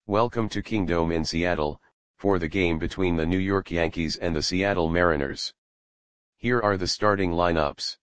Welcome to Kingdome in Seattle, for the game between the New York Yankees and the Seattle Mariners. Here are the starting lineups.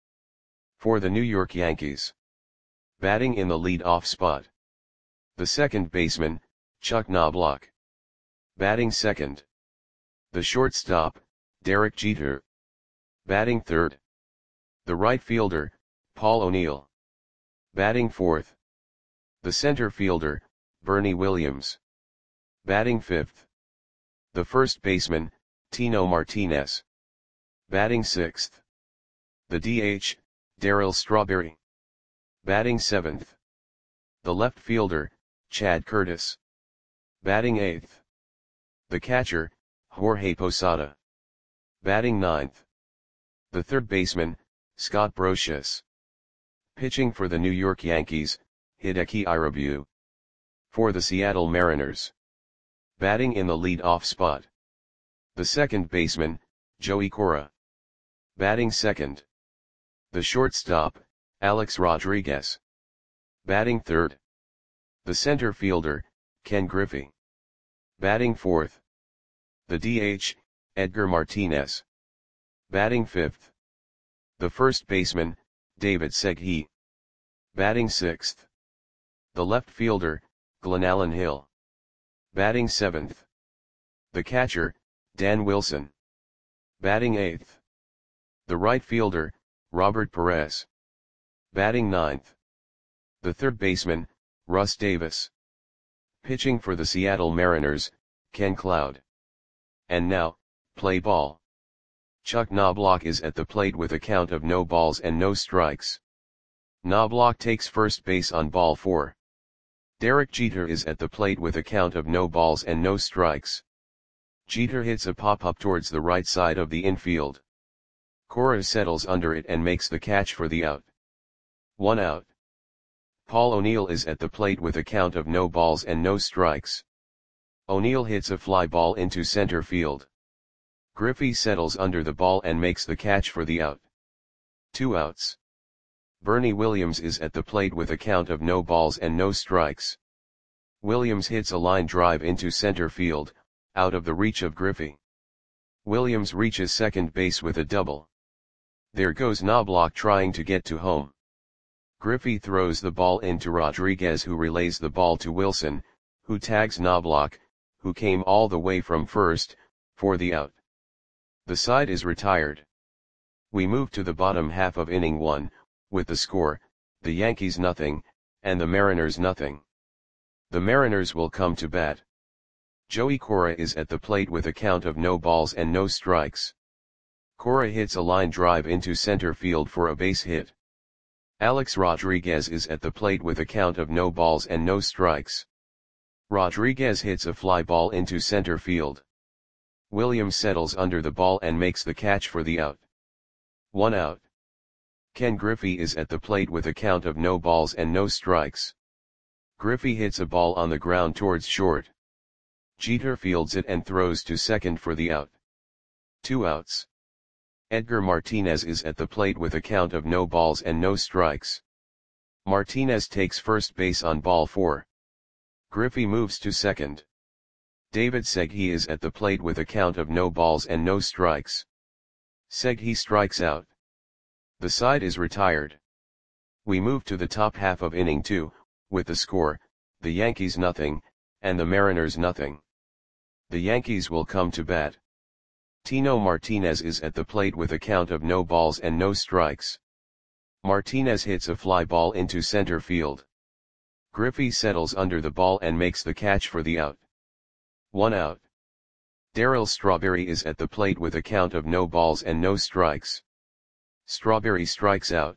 For the New York Yankees. Batting in the lead-off spot. The second baseman, Chuck Knobloch. Batting second. The shortstop, Derek Jeter. Batting third. The right fielder, Paul O'Neill. Batting fourth. The center fielder, Bernie Williams. Batting fifth. The first baseman, Tino Martinez. Batting sixth. The DH, Darryl Strawberry. Batting seventh. The left fielder, Chad Curtis. Batting eighth. The catcher, Jorge Posada. Batting ninth. The third baseman, Scott Brosius. Pitching for the New York Yankees, Hideki Irabu. For the Seattle Mariners. Batting in the lead-off spot. The second baseman, Joey Cora. Batting second. The shortstop, Alex Rodriguez. Batting third. The center fielder, Ken Griffey. Batting fourth. The DH, Edgar Martinez. Batting fifth. The first baseman, David Segui. Batting sixth. The left fielder, Glenallen Hill. Batting seventh. The catcher, Dan Wilson. Batting eighth. The right fielder, Robert Perez. Batting ninth. The third baseman, Russ Davis. Pitching for the Seattle Mariners, Ken Cloud. And now, play ball. Chuck Knobloch is at the plate with a count of no balls and no strikes. Knobloch takes first base on ball 4. Derek Jeter is at the plate with a count of no balls and no strikes. Jeter hits a pop-up towards the right side of the infield. Cora settles under it and makes the catch for the out. 1 out. Paul O'Neill is at the plate with a count of no balls and no strikes. O'Neill hits a fly ball into center field. Griffey settles under the ball and makes the catch for the out. 2 outs. Bernie Williams is at the plate with a count of no balls and no strikes. Williams hits a line drive into center field, out of the reach of Griffey. Williams reaches second base with a double. There goes Knobloch trying to get to home. Griffey throws the ball into Rodriguez, who relays the ball to Wilson, who tags Knobloch, who came all the way from first, for the out. The side is retired. We move to the bottom half of inning 1, with the score, the Yankees nothing, and the Mariners nothing. The Mariners will come to bat. Joey Cora is at the plate with a count of no balls and no strikes. Cora hits a line drive into center field for a base hit. Alex Rodriguez is at the plate with a count of no balls and no strikes. Rodriguez hits a fly ball into center field. Williams settles under the ball and makes the catch for the out. 1 out. Ken Griffey is at the plate with a count of no balls and no strikes. Griffey hits a ball on the ground towards short. Jeter fields it and throws to second for the out. 2 outs. Edgar Martinez is at the plate with a count of no balls and no strikes. Martinez takes first base on ball 4. Griffey moves to second. David Segui is at the plate with a count of no balls and no strikes. Segui strikes out. The side is retired. We move to the top half of inning 2, with the score, the Yankees nothing, and the Mariners nothing. The Yankees will come to bat. Tino Martinez is at the plate with a count of no balls and no strikes. Martinez hits a fly ball into center field. Griffey settles under the ball and makes the catch for the out. 1 out. Darryl Strawberry is at the plate with a count of no balls and no strikes. Strawberry strikes out.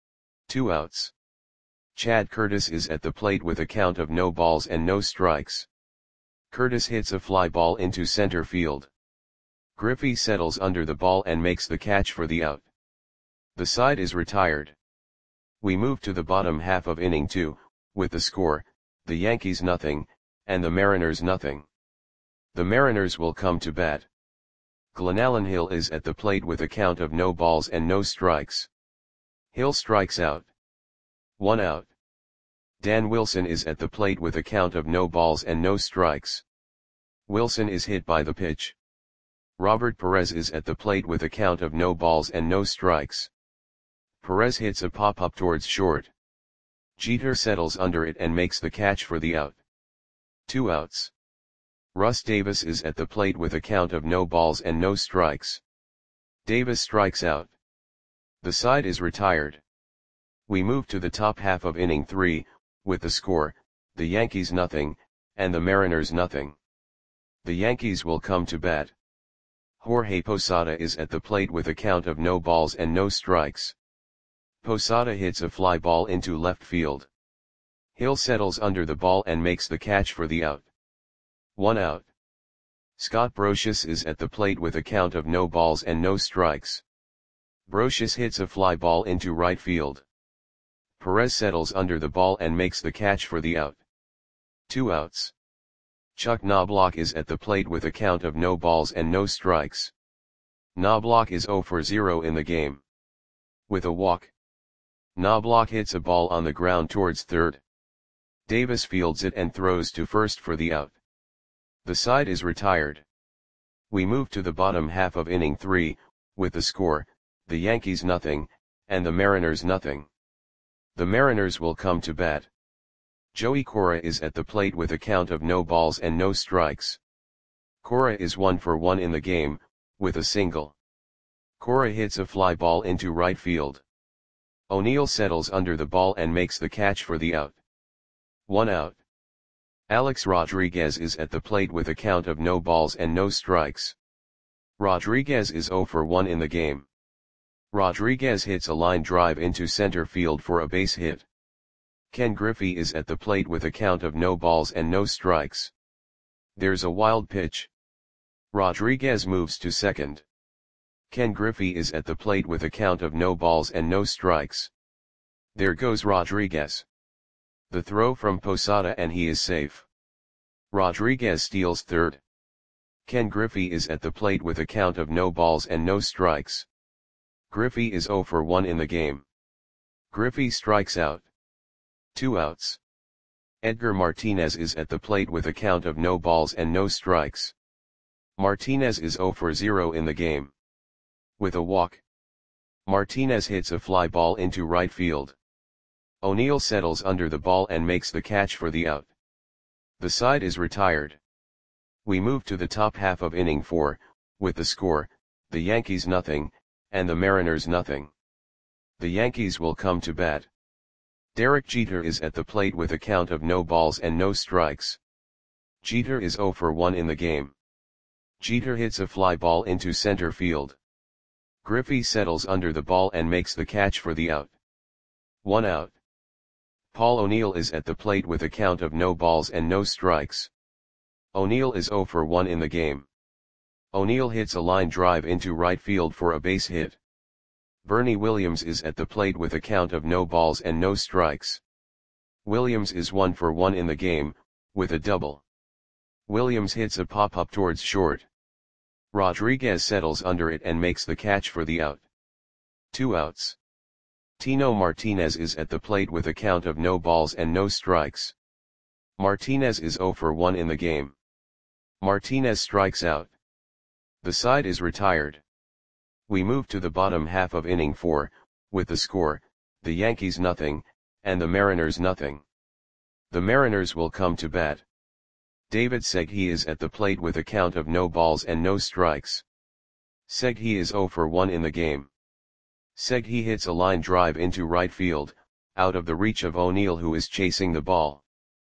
2 outs. Chad Curtis is at the plate with a count of no balls and no strikes. Curtis hits a fly ball into center field. Griffey settles under the ball and makes the catch for the out. The side is retired. We move to the bottom half of inning 2, with the score, the Yankees nothing, and the Mariners nothing. The Mariners will come to bat. Glenallen Hill is at the plate with a count of no balls and no strikes. Hill strikes out. 1 out. Dan Wilson is at the plate with a count of no balls and no strikes. Wilson is hit by the pitch. Robert Perez is at the plate with a count of no balls and no strikes. Perez hits a pop-up towards short. Jeter settles under it and makes the catch for the out. 2 outs. Russ Davis is at the plate with a count of no balls and no strikes. Davis strikes out. The side is retired. We move to the top half of inning 3, with the score, the Yankees nothing, and the Mariners nothing. The Yankees will come to bat. Jorge Posada is at the plate with a count of no balls and no strikes. Posada hits a fly ball into left field. Hill settles under the ball and makes the catch for the out. 1 out. Scott Brosius is at the plate with a count of no balls and no strikes. Brosius hits a fly ball into right field. Perez settles under the ball and makes the catch for the out. 2 outs. Chuck Knobloch is at the plate with a count of no balls and no strikes. Knobloch is 0 for 0 in the game. With a walk, Knobloch hits a ball on the ground towards third. Davis fields it and throws to first for the out. The side is retired. We move to the bottom half of inning 3, with the score, the Yankees nothing, and the Mariners nothing. The Mariners will come to bat. Joey Cora is at the plate with a count of no balls and no strikes. Cora is 1 for 1 in the game, with a single. Cora hits a fly ball into right field. O'Neill settles under the ball and makes the catch for the out. 1 out. Alex Rodriguez is at the plate with a count of no balls and no strikes. Rodriguez is 0 for 1 in the game. Rodriguez hits a line drive into center field for a base hit. Ken Griffey is at the plate with a count of no balls and no strikes. There's a wild pitch. Rodriguez moves to second. Ken Griffey is at the plate with a count of no balls and no strikes. There goes Rodriguez. The throw from Posada and he is safe. Rodriguez steals third. Ken Griffey is at the plate with a count of no balls and no strikes. Griffey is 0 for 1 in the game. Griffey strikes out. 2 outs. Edgar Martinez is at the plate with a count of no balls and no strikes. Martinez is 0 for 0 in the game. With a walk, Martinez hits a fly ball into right field. O'Neill settles under the ball and makes the catch for the out. The side is retired. We move to the top half of inning 4, with the score, the Yankees nothing, and the Mariners nothing. The Yankees will come to bat. Derek Jeter is at the plate with a count of no balls and no strikes. Jeter is 0 for 1 in the game. Jeter hits a fly ball into center field. Griffey settles under the ball and makes the catch for the out. 1 out. Paul O'Neill is at the plate with a count of no balls and no strikes. O'Neill is 0 for 1 in the game. O'Neill hits a line drive into right field for a base hit. Bernie Williams is at the plate with a count of no balls and no strikes. Williams is 1 for 1 in the game, with a double. Williams hits a pop-up towards short. Rodriguez settles under it and makes the catch for the out. 2 outs. Tino Martinez is at the plate with a count of no balls and no strikes. Martinez is 0 for 1 in the game. Martinez strikes out. The side is retired. We move to the bottom half of inning 4, with the score, the Yankees nothing, and the Mariners nothing. The Mariners will come to bat. David Segui is at the plate with a count of no balls and no strikes. Segui is 0 for 1 in the game. Segui hits a line drive into right field, out of the reach of O'Neill who is chasing the ball.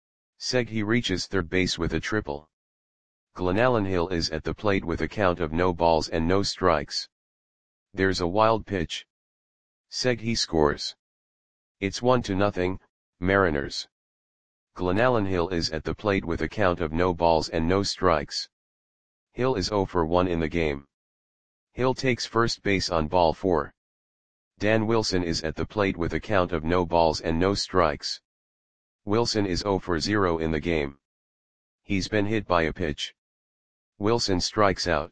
Segui reaches third base with a triple. Glenallen Hill is at the plate with a count of no balls and no strikes. There's a wild pitch. Segui scores. It's 1-0, Mariners. Glenallen Hill is at the plate with a count of no balls and no strikes. Hill is 0 for 1 in the game. Hill takes first base on ball 4. Dan Wilson is at the plate with a count of no balls and no strikes. Wilson is 0 for 0 in the game. He's been hit by a pitch. Wilson strikes out.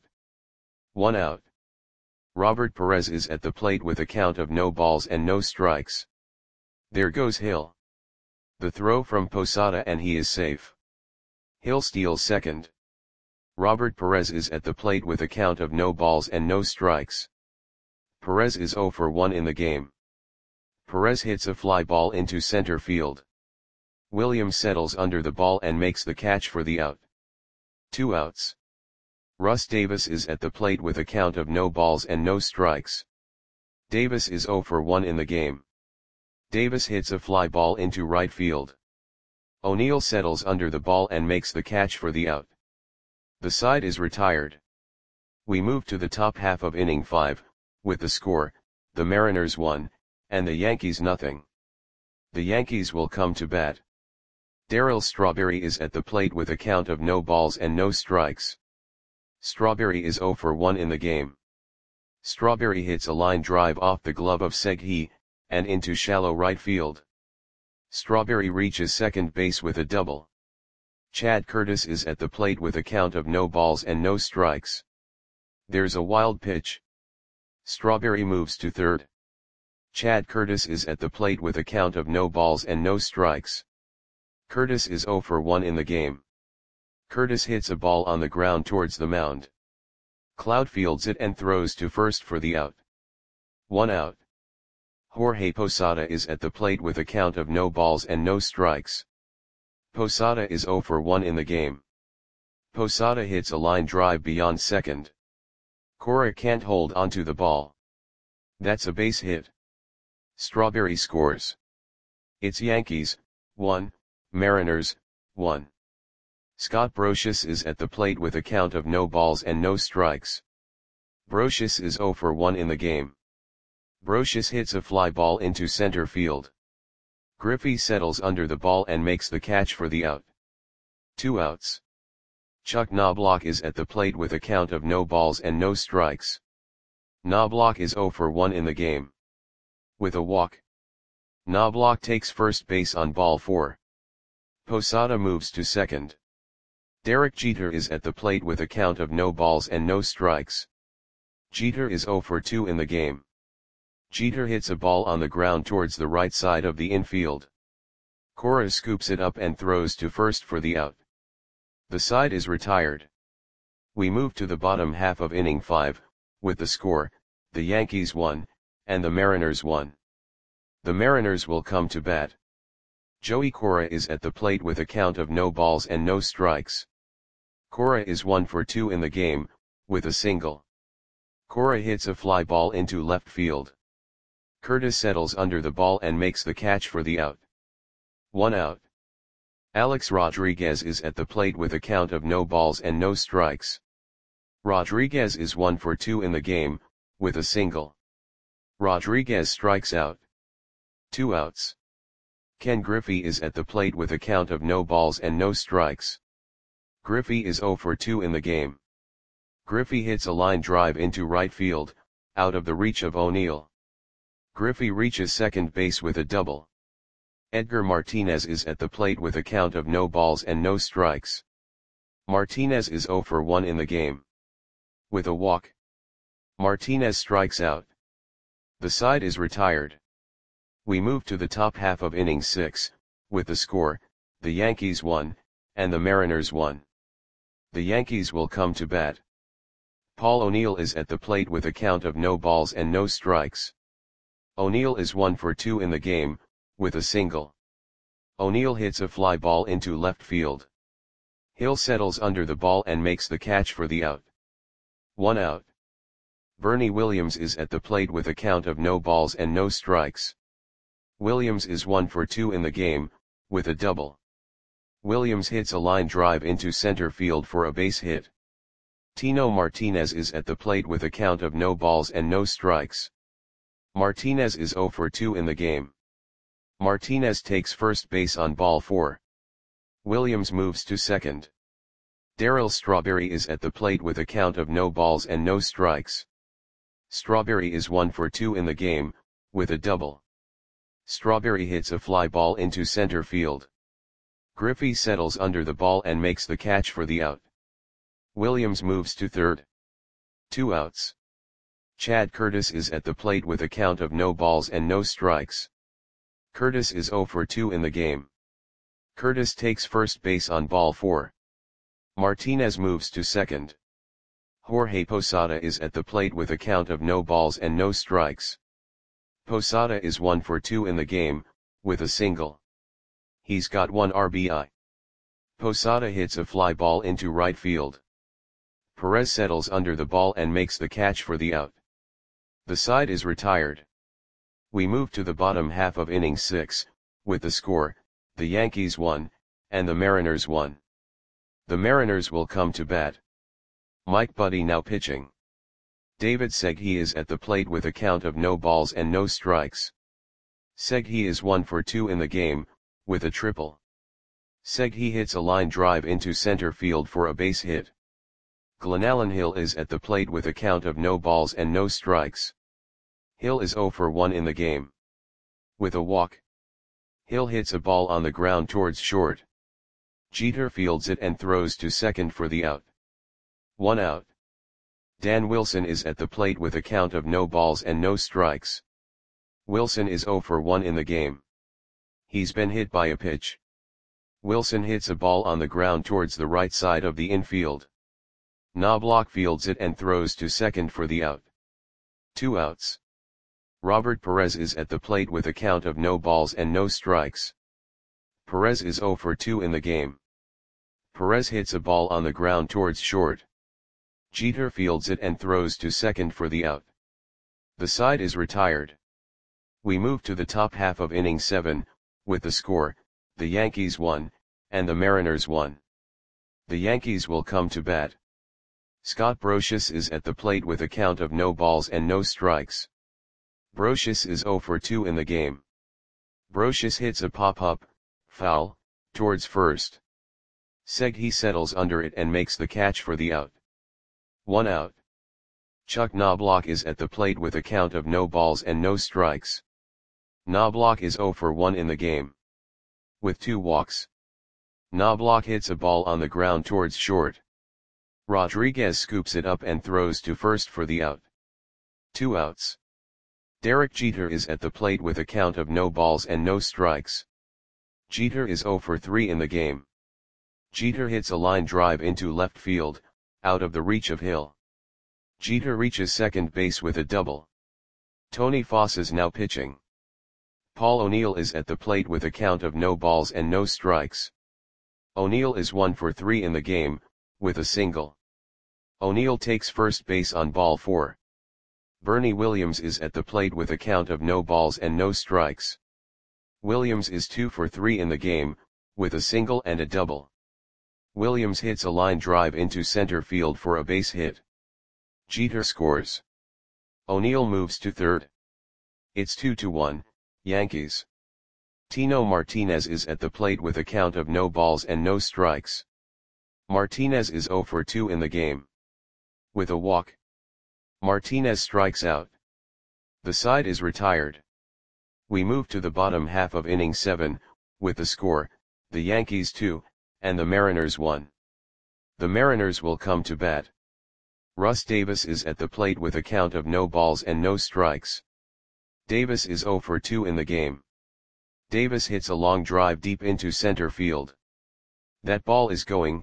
1 out. Robert Perez is at the plate with a count of no balls and no strikes. There goes Hill. The throw from Posada and he is safe. Hill steals second. Robert Perez is at the plate with a count of no balls and no strikes. Perez is 0 for 1 in the game. Perez hits a fly ball into center field. Williams settles under the ball and makes the catch for the out. 2 outs. Russ Davis is at the plate with a count of no balls and no strikes. Davis is 0 for 1 in the game. Davis hits a fly ball into right field. O'Neill settles under the ball and makes the catch for the out. The side is retired. We move to the top half of inning 5, with the score, the Mariners 1, and the Yankees nothing. The Yankees will come to bat. Darryl Strawberry is at the plate with a count of no balls and no strikes. Strawberry is 0 for 1 in the game. Strawberry hits a line drive off the glove of Segui, and into shallow right field. Strawberry reaches second base with a double. Chad Curtis is at the plate with a count of no balls and no strikes. There's a wild pitch. Strawberry moves to third. Chad Curtis is at the plate with a count of no balls and no strikes. Curtis is 0 for 1 in the game. Curtis hits a ball on the ground towards the mound. Cloud fields it and throws to first for the out. 1 out. Jorge Posada is at the plate with a count of no balls and no strikes. Posada is 0 for 1 in the game. Posada hits a line drive beyond second. Cora can't hold onto the ball. That's a base hit. Strawberry scores. It's Yankees, 1, Mariners, 1. Scott Brosius is at the plate with a count of no balls and no strikes. Brosius is 0 for 1 in the game. Brosius hits a fly ball into center field. Griffey settles under the ball and makes the catch for the out. 2 outs. Chuck Knobloch is at the plate with a count of no balls and no strikes. Knobloch is 0 for 1 in the game. With a walk, Knobloch takes first base on ball 4. Posada moves to second. Derek Jeter is at the plate with a count of no balls and no strikes. Jeter is 0 for 2 in the game. Jeter hits a ball on the ground towards the right side of the infield. Cora scoops it up and throws to first for the out. The side is retired. We move to the bottom half of inning 5, with the score, the Yankees 1, and the Mariners 1. The Mariners will come to bat. Joey Cora is at the plate with a count of no balls and no strikes. Cora is 1 for 2 in the game, with a single. Cora hits a fly ball into left field. Curtis settles under the ball and makes the catch for the out. 1 out. Alex Rodriguez is at the plate with a count of no balls and no strikes. Rodriguez is 1 for 2 in the game, with a single. Rodriguez strikes out. 2 outs. Ken Griffey is at the plate with a count of no balls and no strikes. Griffey is 0 for 2 in the game. Griffey hits a line drive into right field, out of the reach of O'Neill. Griffey reaches second base with a double. Edgar Martinez is at the plate with a count of no balls and no strikes. Martinez is 0 for 1 in the game. With a walk, Martinez strikes out. The side is retired. We move to the top half of inning 6, with the score, the Yankees 1, and the Mariners 1. The Yankees will come to bat. Paul O'Neill is at the plate with a count of no balls and no strikes. O'Neill is 1 for 2 in the game, with a single. O'Neill hits a fly ball into left field. Hill settles under the ball and makes the catch for the out. 1 out. Bernie Williams is at the plate with a count of no balls and no strikes. Williams is 1 for 2 in the game, with a double. Williams hits a line drive into center field for a base hit. Tino Martinez is at the plate with a count of no balls and no strikes. Martinez is 0 for 2 in the game. Martinez takes first base on ball 4. Williams moves to second. Darryl Strawberry is at the plate with a count of no balls and no strikes. Strawberry is 1 for 2 in the game, with a double. Strawberry hits a fly ball into center field. Griffey settles under the ball and makes the catch for the out. Williams moves to third. 2 outs. Chad Curtis is at the plate with a count of no balls and no strikes. Curtis is 0 for 2 in the game. Curtis takes first base on ball 4. Martinez moves to second. Jorge Posada is at the plate with a count of no balls and no strikes. Posada is 1 for 2 in the game, with a single. He's got 1 RBI. Posada hits a fly ball into right field. Perez settles under the ball and makes the catch for the out. The side is retired. We move to the bottom half of inning 6, with the score, the Yankees 1, and the Mariners 1. The Mariners will come to bat. Mike Buddie now pitching. David Segui is at the plate with a count of no balls and no strikes. Segui is 1 for 2 in the game, with a triple. Segui hits a line drive into center field for a base hit. Glenallen Hill is at the plate with a count of no balls and no strikes. Hill is 0 for 1 in the game. With a walk. Hill hits a ball on the ground towards short. Jeter fields it and throws to second for the out. 1 out. Dan Wilson is at the plate with a count of no balls and no strikes. Wilson is 0 for 1 in the game. He's been hit by a pitch. Wilson hits a ball on the ground towards the right side of the infield. Knobloch fields it and throws to second for the out. 2 outs. Robert Perez is at the plate with a count of no balls and no strikes. Perez is 0 for 2 in the game. Perez hits a ball on the ground towards short. Jeter fields it and throws to second for the out. The side is retired. We move to the top half of inning 7, with the score, the Yankees 1, and the Mariners 1. The Yankees will come to bat. Scott Brosius is at the plate with a count of no balls and no strikes. Brosius is 0 for 2 in the game. Brosius hits a pop-up, foul, towards first. Segui settles under it and makes the catch for the out. 1 out. Chuck Knobloch is at the plate with a count of no balls and no strikes. Knobloch is 0 for 1 in the game. With 2 walks. Knobloch hits a ball on the ground towards short. Rodriguez scoops it up and throws to first for the out. 2 outs. Derek Jeter is at the plate with a count of no balls and no strikes. Jeter is 0 for 3 in the game. Jeter hits a line drive into left field, out of the reach of Hill. Jeter reaches second base with a double. Tony Foss is now pitching. Paul O'Neill is at the plate with a count of no balls and no strikes. O'Neill is 1 for 3 in the game, with a single. O'Neill takes first base on ball 4. Bernie Williams is at the plate with a count of no balls and no strikes. Williams is 2 for 3 in the game, with a single and a double. Williams hits a line drive into center field for a base hit. Jeter scores. O'Neill moves to third. It's 2-1, Yankees. Tino Martinez is at the plate with a count of no balls and no strikes. Martinez is 0 for 2 in the game. With a walk. Martinez strikes out. The side is retired. We move to the bottom half of inning 7, with the score, the Yankees 2, and the Mariners 1. The Mariners will come to bat. Russ Davis is at the plate with a count of no balls and no strikes. Davis is 0 for 2 in the game. Davis hits a long drive deep into center field. That ball is gone.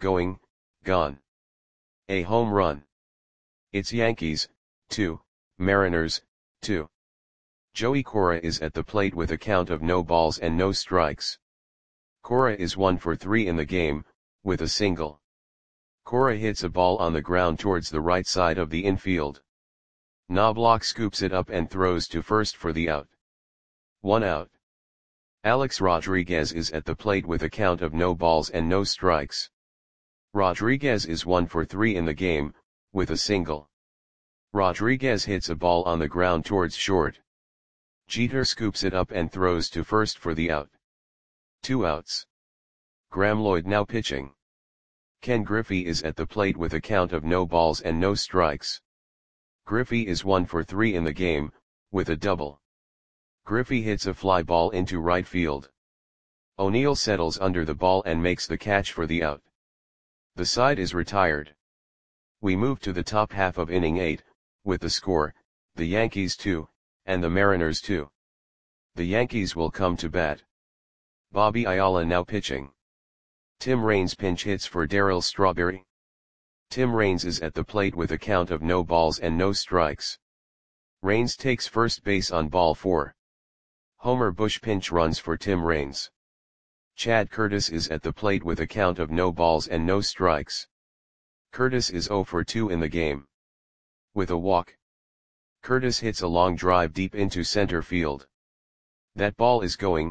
A home run. It's Yankees, 2, Mariners, 2. Joey Cora is at the plate with a count of no balls and no strikes. Cora is 1 for 3 in the game, with a single. Cora hits a ball on the ground towards the right side of the infield. Knobloch scoops it up and throws to first for the out. 1 out. Alex Rodriguez is at the plate with a count of no balls and no strikes. Rodriguez is 1 for 3 in the game, with a single. Rodriguez hits a ball on the ground towards short. Jeter scoops it up and throws to first for the out. 2 outs. Graeme Lloyd now pitching. Ken Griffey is at the plate with a count of no balls and no strikes. Griffey is 1 for 3 in the game, with a double. Griffey hits a fly ball into right field. O'Neill settles under the ball and makes the catch for the out. The side is retired. We move to the top half of inning 8, with the score, the Yankees 2, and the Mariners 2. The Yankees will come to bat. Bobby Ayala now pitching. Tim Raines pinch hits for Darryl Strawberry. Tim Raines is at the plate with a count of no balls and no strikes. Raines takes first base on ball 4. Homer Bush pinch runs for Tim Raines. Chad Curtis is at the plate with a count of no balls and no strikes. Curtis is 0 for 2 in the game. With a walk, Curtis hits a long drive deep into center field. That ball is gone.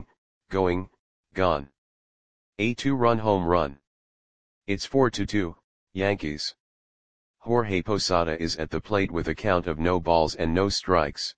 A 2-run home run. It's 4-2, Yankees. Jorge Posada is at the plate with a count of no balls and no strikes.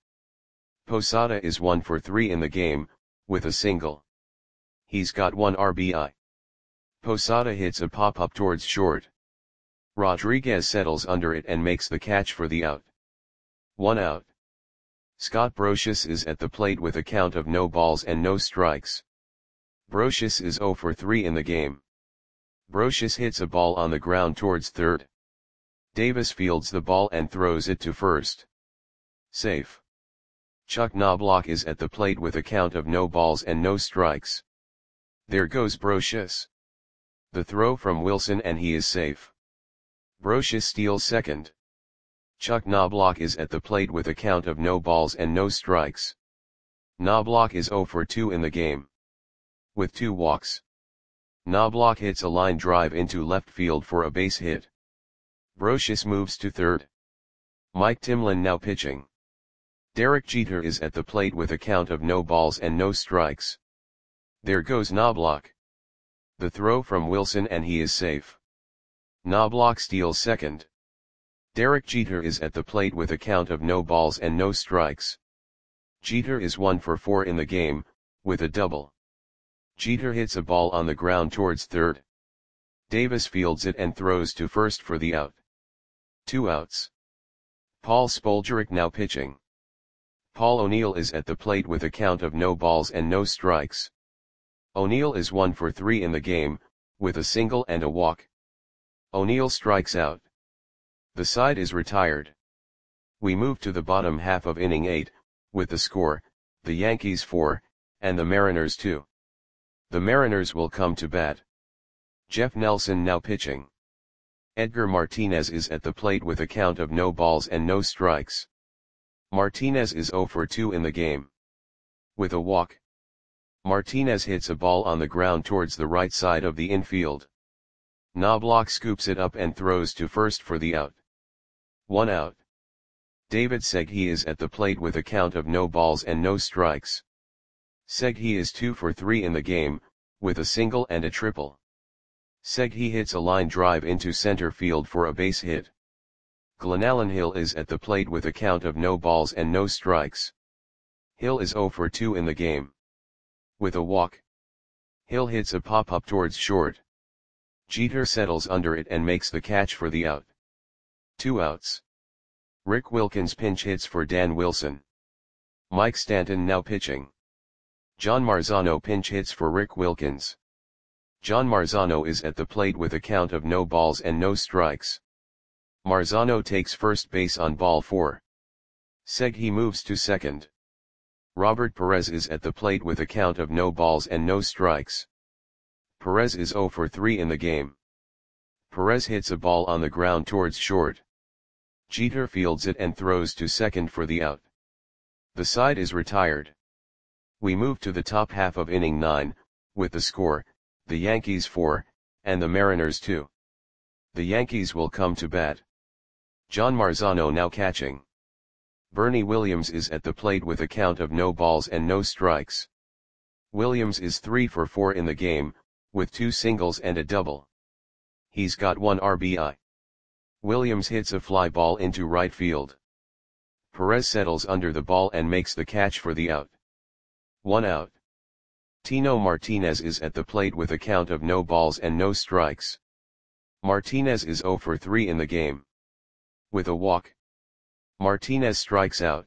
Posada is 1 for 3 in the game, with a single. He's got 1 RBI. Posada hits a pop-up towards short. Rodriguez settles under it and makes the catch for the out. 1 out. Scott Brosius is at the plate with a count of no balls and no strikes. Brosius is 0 for 3 in the game. Brosius hits a ball on the ground towards third. Davis fields the ball and throws it to first. Safe. Chuck Knobloch is at the plate with a count of no balls and no strikes. There goes Brosius. The throw from Wilson and he is safe. Brosius steals second. Chuck Knobloch is at the plate with a count of no balls and no strikes. Knobloch is 0 for 2 in the game. With 2 walks. Knobloch hits a line drive into left field for a base hit. Brosius moves to third. Mike Timlin now pitching. Derek Jeter is at the plate with a count of no balls and no strikes. There goes Knobloch. The throw from Wilson and he is safe. Knobloch steals second. Derek Jeter is at the plate with a count of no balls and no strikes. Jeter is 1 for 4 in the game, with a double. Jeter hits a ball on the ground towards third. Davis fields it and throws to first for the out. 2 outs. Paul Spoljaric now pitching. Paul O'Neill is at the plate with a count of no balls and no strikes. O'Neill is 1 for 3 in the game, with a single and a walk. O'Neill strikes out. The side is retired. We move to the bottom half of inning 8, with the score, the Yankees 4, and the Mariners 2. The Mariners will come to bat. Jeff Nelson now pitching. Edgar Martinez is at the plate with a count of no balls and no strikes. Martinez is 0 for 2 in the game. With a walk, Martinez hits a ball on the ground towards the right side of the infield. Knobloch scoops it up and throws to first for the out. 1 out. David Segui is at the plate with a count of no balls and no strikes. Segui is 2 for 3 in the game, with a single and a triple. Segui hits a line drive into center field for a base hit. Glenallen Hill is at the plate with a count of no balls and no strikes. Hill is 0 for 2 in the game. With a walk, Hill hits a pop-up towards short. Jeter settles under it and makes the catch for the out. 2 outs. Rick Wilkins pinch hits for Dan Wilson. Mike Stanton now pitching. John Marzano pinch hits for Rick Wilkins. John Marzano is at the plate with a count of no balls and no strikes. Marzano takes first base on ball 4. Segui moves to second. Robert Perez is at the plate with a count of no balls and no strikes. Perez is 0 for 3 in the game. Perez hits a ball on the ground towards short. Jeter fields it and throws to second for the out. The side is retired. We move to the top half of inning 9, with the score, the Yankees 4, and the Mariners 2. The Yankees will come to bat. John Marzano now catching. Bernie Williams is at the plate with a count of no balls and no strikes. Williams is 3 for 4 in the game, with 2 singles and a double. He's got 1 RBI. Williams hits a fly ball into right field. Perez settles under the ball and makes the catch for the out. 1 out. Tino Martinez is at the plate with a count of no balls and no strikes. Martinez is 0 for 3 in the game. With a walk, Martinez strikes out.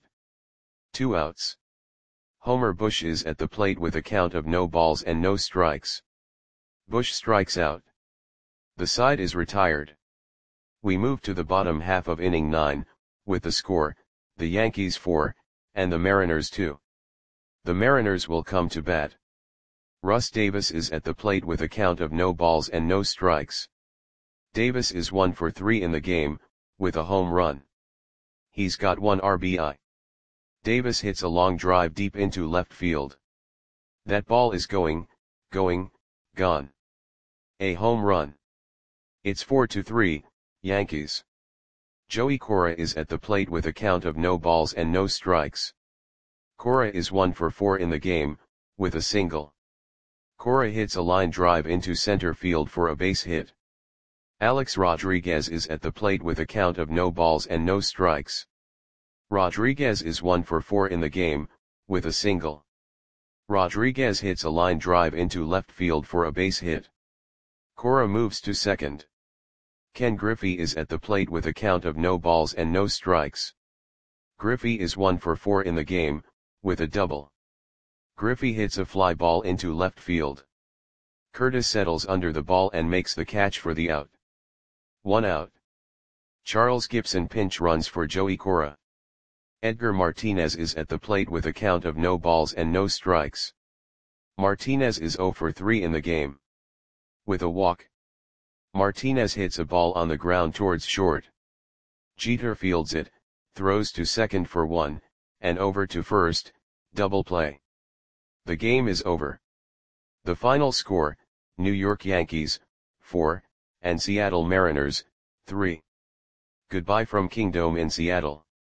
2 outs. Homer Bush is at the plate with a count of no balls and no strikes. Bush strikes out. The side is retired. We move to the bottom half of inning 9, with the score, the Yankees 4, and the Mariners 2. The Mariners will come to bat. Russ Davis is at the plate with a count of no balls and no strikes. Davis is 1 for 3 in the game, with a home run. He's got 1 RBI. Davis hits a long drive deep into left field. That ball is going, gone. A home run. It's 4-3, Yankees. Joey Cora is at the plate with a count of no balls and no strikes. Cora is 1 for 4 in the game, with a single. Cora hits a line drive into center field for a base hit. Alex Rodriguez is at the plate with a count of no balls and no strikes. Rodriguez is 1 for 4 in the game, with a single. Rodriguez hits a line drive into left field for a base hit. Cora moves to second. Ken Griffey is at the plate with a count of no balls and no strikes. Griffey is 1 for 4 in the game, with a double. Griffey hits a fly ball into left field. Curtis settles under the ball and makes the catch for the out. 1 out. Charles Gibson pinch runs for Joey Cora. Edgar Martinez is at the plate with a count of no balls and no strikes. Martinez is 0 for 3 in the game. With a walk. Martinez hits a ball on the ground towards short. Jeter fields it, throws to second for 1, and over to first, double play. The game is over. The final score, New York Yankees, 4, and Seattle Mariners, 3. Goodbye from Kingdome in Seattle.